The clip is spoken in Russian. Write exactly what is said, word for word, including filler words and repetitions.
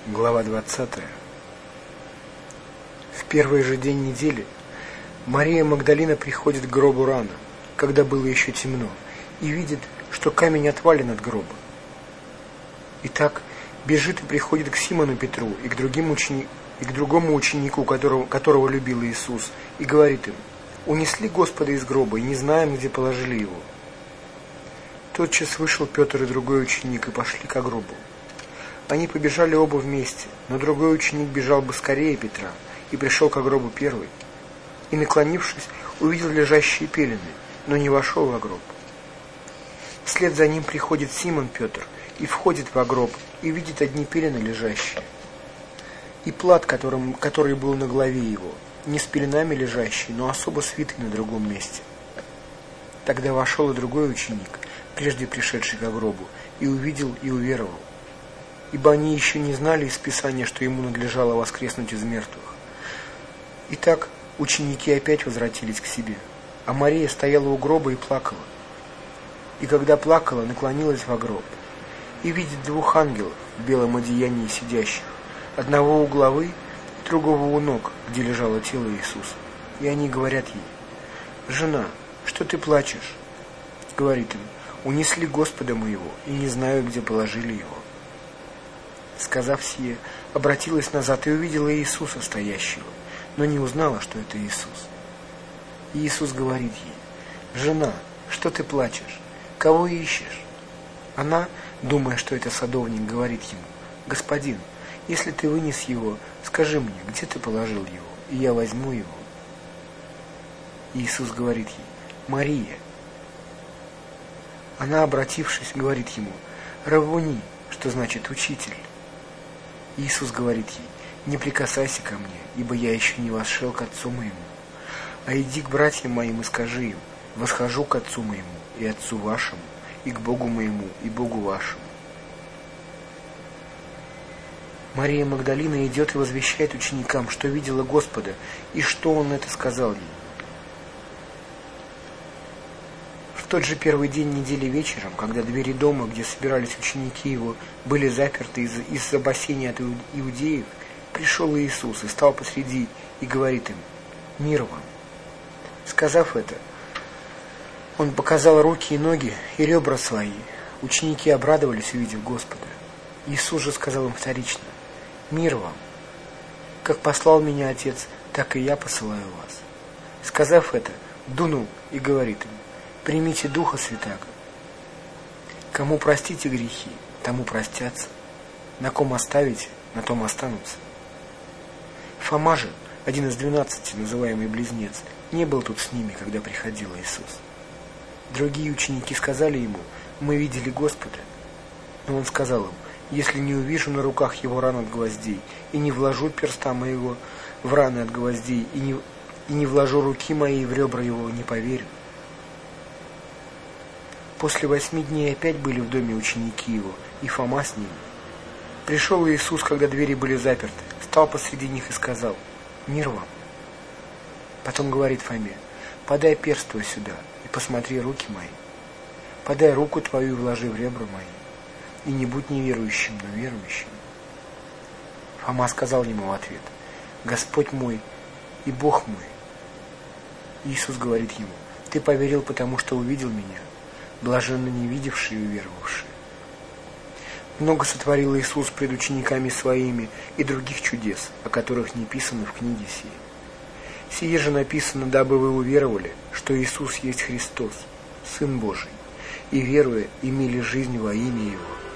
Глава двадцатая. В первый же день недели Мария Магдалина приходит к гробу рано, когда было еще темно, и видит, что камень отвален от гроба. Итак, бежит и приходит к Симону Петру и к, другим учени... и к другому ученику, которого... которого любил Иисус, и говорит им: «Унесли Господа из гроба, и не знаем, где положили его». Тотчас вышел Петр и другой ученик, и пошли к гробу. Они побежали оба вместе, но другой ученик бежал бы скорее Петра, и пришел к гробу первый, и, наклонившись, увидел лежащие пелены, но не вошел во гроб. Вслед за ним приходит Симон Петр, и входит во гроб, и видит одни пелены лежащие, и плат, которым, который был на голове его, не с пеленами лежащий, но особо свитый на другом месте. Тогда вошел и другой ученик, прежде пришедший к гробу, и увидел и уверовал, ибо они еще не знали из Писания, что ему надлежало воскреснуть из мертвых. Итак, ученики опять возвратились к себе, а Мария стояла у гроба и плакала. И когда плакала, наклонилась во гроб, и видит двух ангелов в белом одеянии сидящих, одного у главы, другого у ног, где лежало тело Иисуса. И они говорят ей: «Жена, что ты плачешь?» Говорит им: «Унесли Господа моего, и не знаю, где положили его». Сказав сие, обратилась назад и увидела Иисуса стоящего, но не узнала, что это Иисус. И Иисус говорит ей: «Жена, что ты плачешь? Кого ищешь?» Она, думая, что это садовник, говорит ему: «Господин, если ты вынес его, скажи мне, где ты положил его, и я возьму его». И Иисус говорит ей: «Мария». Она, обратившись, говорит ему: «Раввуни», что значит «учитель». Иисус говорит ей: «Не прикасайся ко мне, ибо я еще не вошел к Отцу моему. А иди к братьям моим и скажи им: восхожу к Отцу моему и Отцу вашему, и к Богу моему и Богу вашему». Мария Магдалина идет и возвещает ученикам, что видела Господа, и что Он это сказал ей. В тот же первый день недели вечером, когда двери дома, где собирались ученики его, были заперты из- из-за опасения от иудеев, пришел Иисус и стал посреди и говорит им: «Мир вам». Сказав это, Он показал руки и ноги и ребра свои. Ученики обрадовались, увидев Господа. Иисус же сказал им вторично: «Мир вам. Как послал меня Отец, так и я посылаю вас». Сказав это, дунул и говорит им: «Примите Духа Святаго. Кому простите грехи, тому простятся, на ком оставите, на том останутся». Фома же, один из двенадцати, называемый Близнец, не был тут с ними, когда приходил Иисус. Другие ученики сказали ему: «Мы видели Господа». Но он сказал им: «Если не увижу на руках его ран от гвоздей, и не вложу перста моего в раны от гвоздей, и не, и не вложу руки моей в ребра его, не поверю». После восьми дней опять были в доме ученики его, и Фома с ними. Пришел Иисус, когда двери были заперты, стал посреди них и сказал: «Мир вам». Потом говорит Фоме: «Подай перст твой сюда, и посмотри руки мои. Подай руку твою и вложи в ребра мои. И не будь неверующим, но верующим». Фома сказал ему в ответ: «Господь мой и Бог мой». Иисус говорит ему: «Ты поверил, потому что увидел меня. Блаженны не видевшие и уверовавшие». Много сотворил Иисус пред учениками своими и других чудес, о которых не писано в книге сей. Сие же написано, дабы вы уверовали, что Иисус есть Христос, Сын Божий, и, веруя, имели жизнь во имя Его.